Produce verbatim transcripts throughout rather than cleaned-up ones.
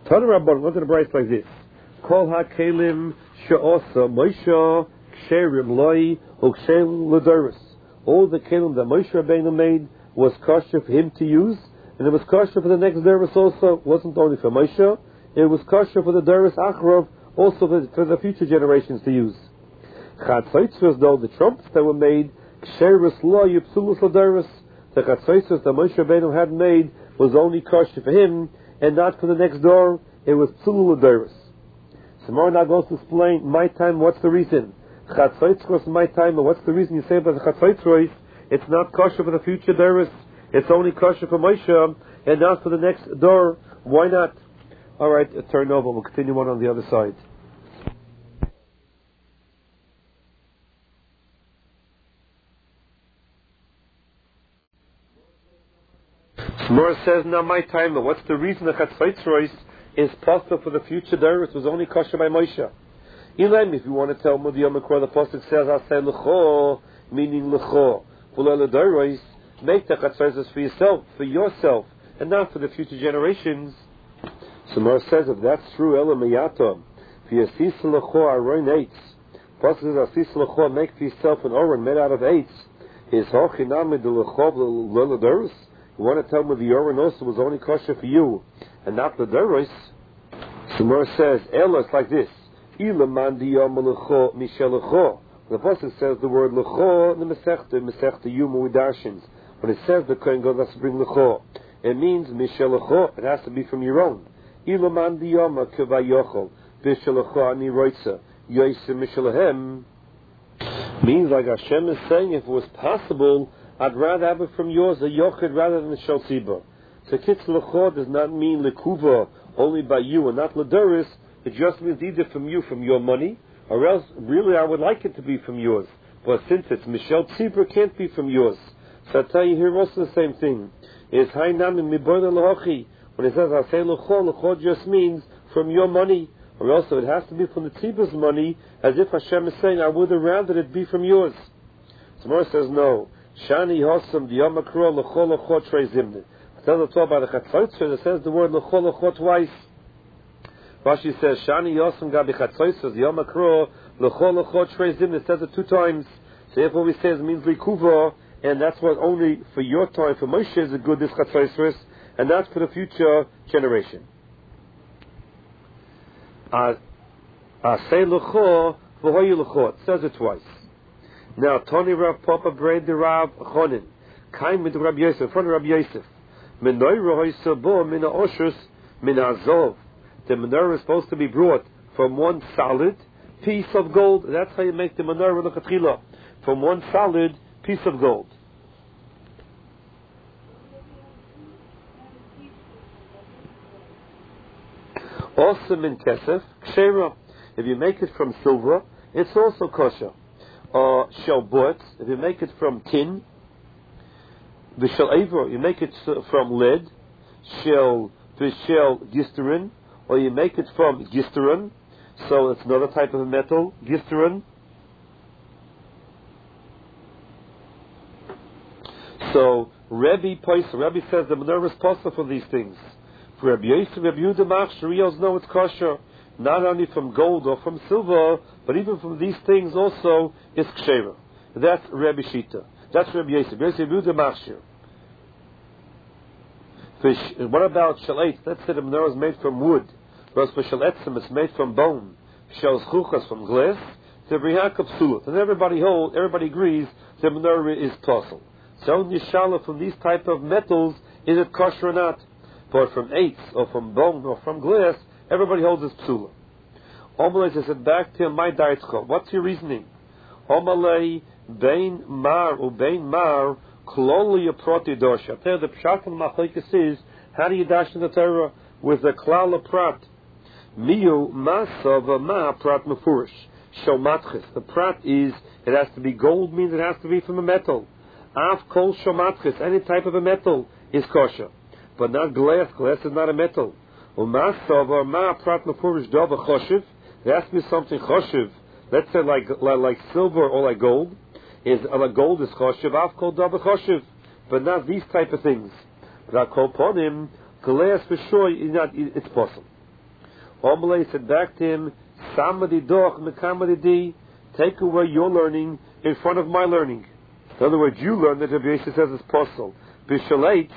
Tana Rabban, look at the Bryce like this. Kol ha-kelim she'osa Moshe ksherim loi u'ksherim l'doros. All the kelim that Moshe Rabbeinu made was kosher for him to use, and it was kosher for the next doros also. It wasn't only for Moshe, it was kosher for the doros acharov, also for, for the future generations to use. Chatzotzros, though, the trumpets that were made, ksheris loi u'psulus l'doros. The chatzotzros that Moshe Rabbeinu had made was only kosher for him, and not for the next door. It was psulul l'doros. Tomorrow now goes to explain my time. What's the reason? Chatzotzros my time. What's the reason you say about the chatzotzros? It's not kosher for the future doros. It's only kosher for Moshe and not for the next door. Why not? All right, turn over. We'll continue on on the other side. Shmur says, now my time, what's the reason the Chatzaitzrois is possible for the future doros was only kosher by Moshe? Elaim, if you want to tell me the Yom Kippur, the Pasuk says, Asay L'cho, meaning L'cho. V'lo L'doros, make the Chatzaitzrois for yourself, for yourself, and not for the future generations. Shmur says, if that's true, Ela Miyatom, V'yasis L'cho Aron Eitz. Pasuk says, Asis L'cho, make for yourself an Oron made out of Eitz. Is Hochinam de L'cho V'lo L'doros? You want to tell me the Oron also was only kosher for you and not the doros? Shmur says, Ela, it's like this. Ila man diyam l'cho mishel l'cho. The Pasuk says the word l'cho in the Masechta, Masechta Yuma Darshins. When it says the Kohen Gadol has to bring l'cho, it means mishel l'cho, it has to be from your own. Ila man diyam kevayochol, bishel l'cho ani roitza, yoyse mishel lahem. Means like Hashem is saying, if it was possible, I'd rather have it from yours, a yochid, rather than the shel tzibur. So kitz l'cho does not mean l'kuva, only by you, and not l'doris. It just means either from you, from your money, or else, really, I would like it to be from yours. But since it's mishel tzibur, can't be from yours. So I tell you here also the same thing. Is hainam miboyna l'hochi. When it says I say l'cho, l'cho just means from your money, or else it has to be from the tzibur's money, as if Hashem is saying, I would have rather it be from yours. Tomorrow says no. Shani Hosam Diyam Akro L'Chol L'Chol Trei Zimni. I tell the Torah about the Chatzaitzros, it says the word L'Chol L'Chol twice. Rashi says Shani Hosam Gabi Chatzaitzros Diyam Akro L'Chol L'Chol Trei Zimni. It says it two times. So therefore we say it means Likuva, and that's what only for your time, for Moshe is a good this Chatzaitzros, and that's for the future generation. Asay L'Chol V'hoyu L'Chol. It says it twice. Now, Tony Rav Papa Braid the Rav Chonin, Kaim with Rabbi Yosef, in front of Rabbi Yosef. Menorah Hoysabo Mina Oshus Mina Azov. The menorah is supposed to be brought from one solid piece of gold. That's how you make the menorah l'chatchila, from one solid piece of gold. Also min kesef kshera. If you make it from silver, it's also kosher. Or shel bot, if you make it from tin, the shel avor, you make it from lead, shel shel gisterin, or you make it from gisterin, so it's another type of metal, gisterin. So Rebbe Pois, Rebbe says the menorah is possible for these things. For Rabbi Yosef, Rabbi Yehuda Mach, Sharios know it's kosher. Not only from gold or from silver, but even from these things also is kshera. That's Rabbi Shita. That's Rabbi Yosef. Rabbi Yehuda Machshir. What about shalet? Let's say the menorah is made from wood. Whereas for shaletzim it's made from bone. Shel zchuchas from glass. The brihak of sulat. And everybody hold, everybody agrees the menorah is possible. So only shala from these type of metals, is it kosher or not? But from eitz or from bone or from glass, everybody holds this psula. Omalei, I said back to my daitcho. What's your reasoning? Omalei bein mar u bein mar kloli aproti dosh. I tell you the pshat and machlekes is how do you dash in the Torah with the klal prat? Miu masa ma prat mefurish. Shomatches. The prat is it has to be gold, means it has to be from a metal. Av kol shomatches, any type of a metal is kosher, but not glass. Glass is not a metal. Umasa ma prat mefurish dava choshev. There has to be something choshev. Let's say like, like like silver or like gold. Is uh, gold is choshev. Av kol dava choshev, but not these type of things. But I call upon him glass for sure. Is not. It's possible. Omelay said back to him, Samadi doch mekamadi di, take away your learning in front of my learning. In other words, you learn that Rabbi Yossi says it's possible. B'shalates,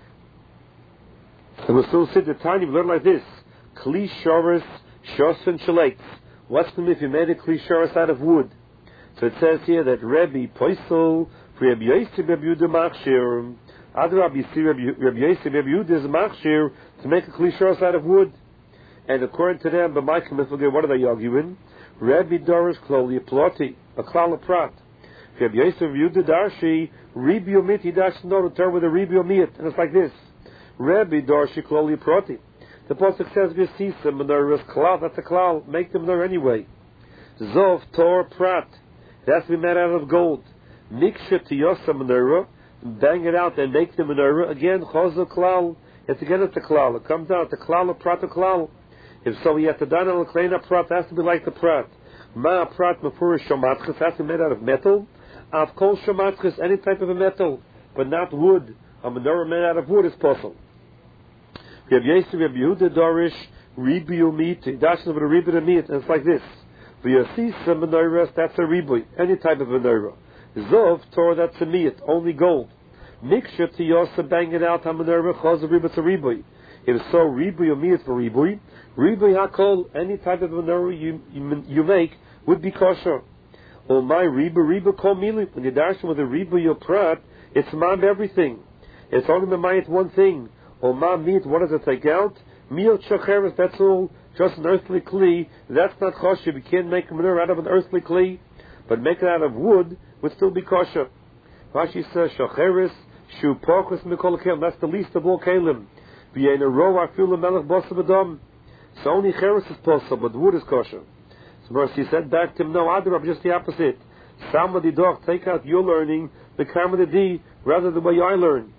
and we'll still sit the tiny, we learn like this. Kli shoris, shos and shalates. What's the if you made a kli shoris out of wood? So it says here that Rabbi Poisel, for Rabbi Yossi, Rabbi Yehuda machshir. Other Rabbi Yossi, Rabbi Yossi, Rabbi Yehuda is machshir to make a kli shoris out of wood. And according to them, but my commitment, what are they arguing? Rabbi Dorish Kloli Ploti, a klal prat. Rabbi Yosef Yehuda Darshi, Ribi Omit, he dashed no to turn with a Ribi Omit, and it's like this. Rabbi Darshi Kloli Proti. The Pasuk says, V'sisa, menorahs klal, that's a klal, make the menorah anyway. Zov, Tor, Prat, it has to be made out of gold. Miksha Tiyosa menorah, bang it out and make the menorah, again, Chozo klal, it's again it's a klal, it comes out, the klal, Prat, a klal. If so, we have to done a kleina prat, it has to be like the prat. Ma prat mefurish shomatchis, has to be made out of metal. Av kol shomatchis, any type of a metal, but not wood. A menorah made out of wood is possible. Rabbi Yossi, Rabbi Yehuda Dorish, ribu meat, dashes with a ribu meat, and it's like this. V'yasisa menorahs, that's a ribu, any type of menorah. Zov, Torah, that's a meat, only gold. Miksha tiyosa, bang it out, ha menorah, chaz a ribu, it's a ribu. If so, ribu meat for ribu. Ribu hakol, any type of menorah you, you you make would be kosher. Or my ribu ribu kol mili. When you dash with a ribu your prat, it's man everything. It's only memayit one thing. Or ma meat, what does it take out? Meal chacheres, that's all. Just an earthly kli. That's not kosher. You can't make a menorah out of an earthly kli, but make it out of wood would still be kosher. Rashi says chacheres shu pochus mikol kelim. That's the least of all kelim. V'yein a row afilu melech bosav adam. So only cheres is possible, but wood is kosher. So verse he said back to him, no, Adrab, just the opposite. Somebody dog, take out your learning, the karma di, rather than the way I learn.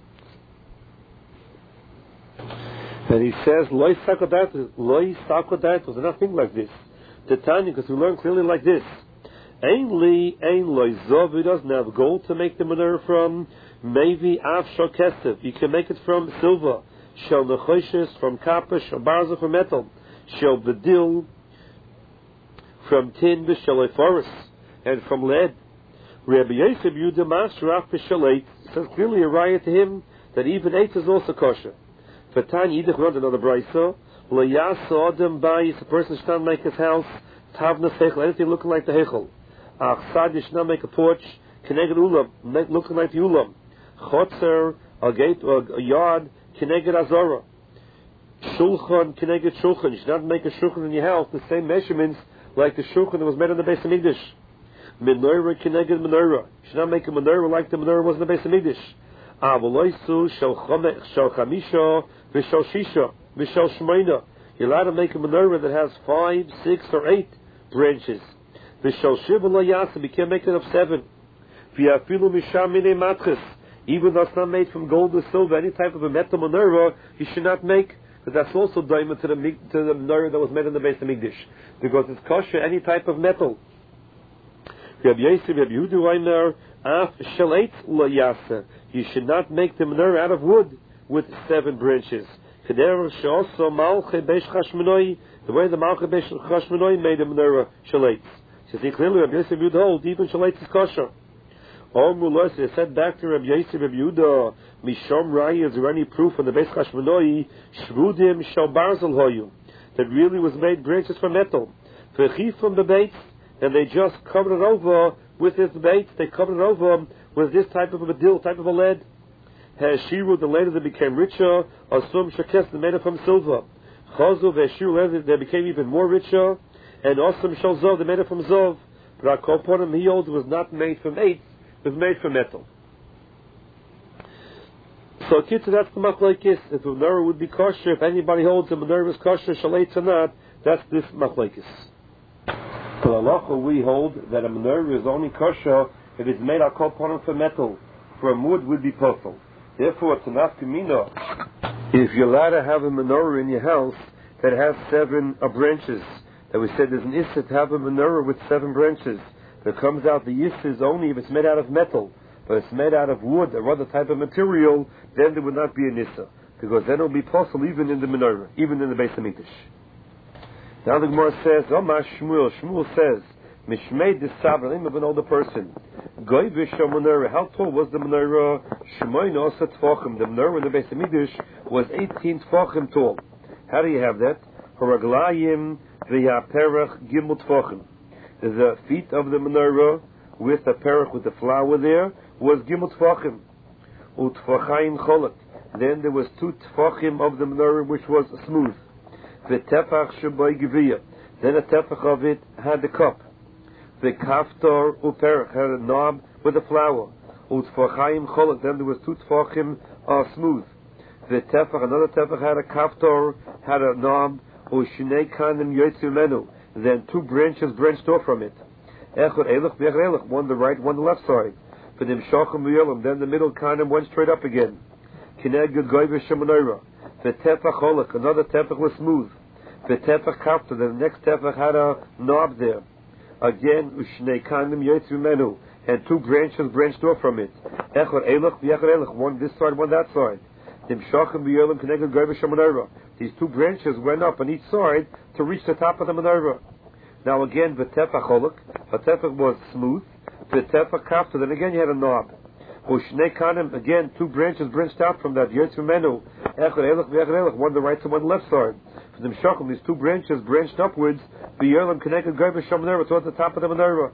And he says, loy sakodat, loy sakodat, was nothing like this. The Tanya, because we learn clearly like this. Ein li, ein loy zov, he doesn't have gold to make the menorah from, maybe av shal kesef, you can make it from silver. Shel nechoshes from copper, shel barza from metal, shel bedil from tin, shel ephorus, and from lead. Rabbi Yosef Yehuda Mashraf b'shel eight says clearly a riot to him that even eight is also kosher. V'tan yidich learned another brayso. L'yasa adam bayis, a person should not make his house tavna seichel, anything looking like the heichel. Achsad, you should not make a porch keneged ulam, looking like the ulam. Chotzer, a gate or a yard. Keneged Azara. Shulchan, Keneged Shulchan. You should not make a shulchan in your house the same measurements like the shulchan that was made in the Beis Hamikdash. Menorah, Keneged Menorah. You should not make a menorah like the menorah was in the Beis Hamikdash. Avoloisu, Shel Chamisha, V'Shel Shisha, V'Shel Shmeina. You're allowed to make a menorah that has five, six, or eight branches. V'Shel Shiva Lo Yasa. You can't make it of seven. V'Yafilu Misham Minei Matches. Even though it's not made from gold or silver, any type of a metal menorah, you should not make, but that's also diamond to the to the menorah that was made in the Beis Hamikdash, because it's kosher any type of metal. Rabbi Yosef, Rabbi Yehuda Reimer, af shaleit lo yasa. You should not make the menorah out of wood with seven branches. Keder she'oso malchei beish chashmonoi, the way the malchei beish chashmonoi made the menorah shaleit. So see clearly, Rabbi Yosef Yehuda holds even shaleit is kosher. All mulas is said back to Rabbi Yosef Rabbi Yehuda, Mishom Rai, is there any proof on the Beis Chashmonoi, Shvudim Shal Barzel Hoyu, that really was made branches from metal. V'chif from the baits, and they just covered it over with this baits, they covered it over with this type of a dill, type of a lead. Hashiru, the later they became richer, Asum Shakes, they made it from silver. Chazu Veshiru, they became even more richer, and Asum Shal Zov, they made it from Zov. But Akoponim, he holds, was not made from eight, it was made from metal. So, kids, that's the machlokes. If the menorah would be kosher, if anybody holds the menorah is kosher, shaleit or not, that's this machlokes. For halacha, we hold that a menorah is only kosher if it's made out of for metal. For a wood would be purple. Therefore, it's an afkamina. If you're allowed to have a menorah in your house that has seven uh, branches, that we said there's an issa to have a menorah with seven branches. That comes out the issa is only if it's made out of metal. But if it's made out of wood or other type of material, then there would not be an issa. Because then it will be possible even in the menorah, even in the Beis Hamikdash. Now the Gemara says, Omar Shmuel, Shmuel says, Mishmei Disabra, name of an older person. Goy Visha Menorah, how tall was the Menorah? Shemoin Osa Tfachim, the Menorah in the Beis HaMikdash was eighteen Tfachim tall. How do you have that? Haraglayim V'yaperach Gimel Tfachim. The feet of the Menorah with the perach, with the flower there, was Gimel Tfachim. Utfachayim Cholot. Then there was two Tfachim of the Menorah which was smooth. The tefach shabai geviyah. Then a tefach of it had the cup. The kaftor uperach had a knob with a flower. Utfachayim cholot. Then there was two tefachim uh, smooth. The tefach, another tefach had a kaftor, had a knob. Ushinei kanim yotzu menu. Then two branches branched off from it. Echad elach v'echad elach. One the right, one the left side. For them shachim v'yolam. Then the middle kanim went straight up again. Kineged goy v'shemonorah. The tefach holak, another tefach was smooth. The tefach kafta, the next tefach had a knob there. Again, ushnei kanim yotzu menu, and two branches branched off from it. Echad elach v'echad elach, one this side, one that side. Dimshachim v'yolim connected goyva shemenorah. These two branches went up on each side to reach the top of the menorah. Now again, the tefach holak, the tefach was smooth. The tefach kafta, then again you had a knob. Ushnei kanim, again, two branches branched out from that. Yotzu menu. Echad elach v'echad elach, one the right side, one the left side. For the Meshachim, these two branches branched upwards, the Yerlim connected Goy V'Shem towards the top of the menorah.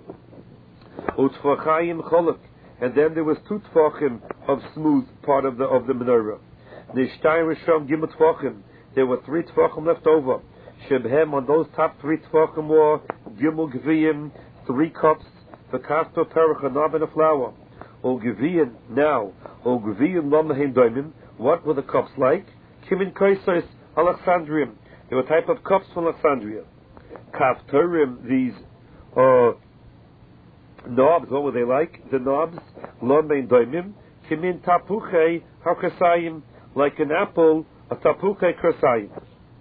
Utfachayim Cholok, and then there was two tfachim of smooth part of the of the menorah. Nishtayim Rishon Gimel Tfachim, there were three tfachim left over. Shebhem, on those top three tfachim were Gimel Geviyim, three cups, the Kafto Perach, a knob and a flower. O Geviyim, now, O Geviyim Lamahem Doimim, what were the cups like? Kimin Koisos Alexandrium. They were a type of cups from Alexandria. Kafturim, these uh, knobs, what were they like? The knobs, Lomein Doimim, Kimin Tapuche HaKresayim, like an apple, a Tapuche Kresayim.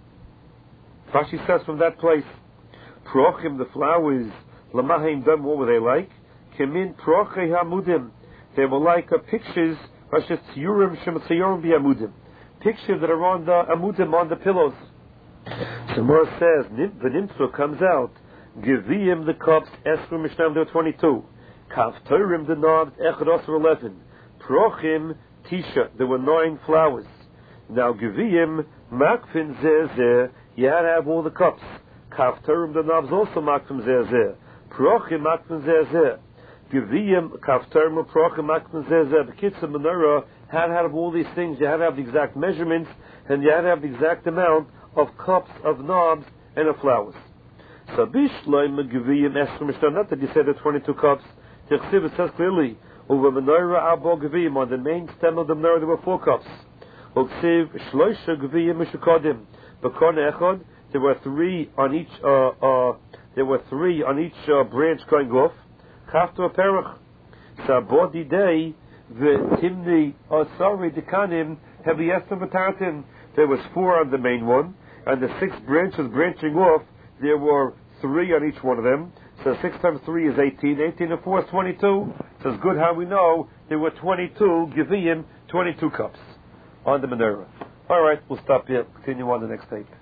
Rashi says from that place, Prochim, the flowers, Lamaheim Doim, what were they like? Kimin Proche Hamudim, they were like uh, pictures, Rashi Tziyurim Shem Tziyorim Biamudim, pictures that are on the Amudim, on the pillows. So Mor says, V'nimtzu comes out, Geviyim the cups, Esru Mishnam there twenty-two, Kafturim the knobs, Echad Osir eleven, Prochim Tisha, there were nine flowers. Now Geviyim, Makfin Zeh you had to have all the cups. Kafturim the knobs also Makfin Zeh Prochim Makfin Zeh Geviyim, Kafturim, Prochim Makfin Zeh the kids of Menorah had to have all these things. You had to have the exact measurements, and you had to have the exact amount of cups, of knobs, and of flowers. So Bishloim Geviyim Esru Mishnah, not that you said the twenty-two cups. Tichsiv, it says clearly, over Menorah Abo Geviyim, on the main stem of the menorah there were four cups. Uksiv Shloisha Geviyim Mishukodim, Bekon Echad, there were three on each. Uh, uh, there were three on each uh, branch going off. Kafto Perach, Sabodi Day, the Timni, oh sorry, the Kanim, Heviestim V'Tartim. There was four on the main one, and the six branches branching off, there were three on each one of them. So six times three is eighteen. eighteen and four is twenty-two. So it's good how we know there were twenty-two Geviyim, twenty-two cups on the menorah. All right, we'll stop here. Continue on the next tape.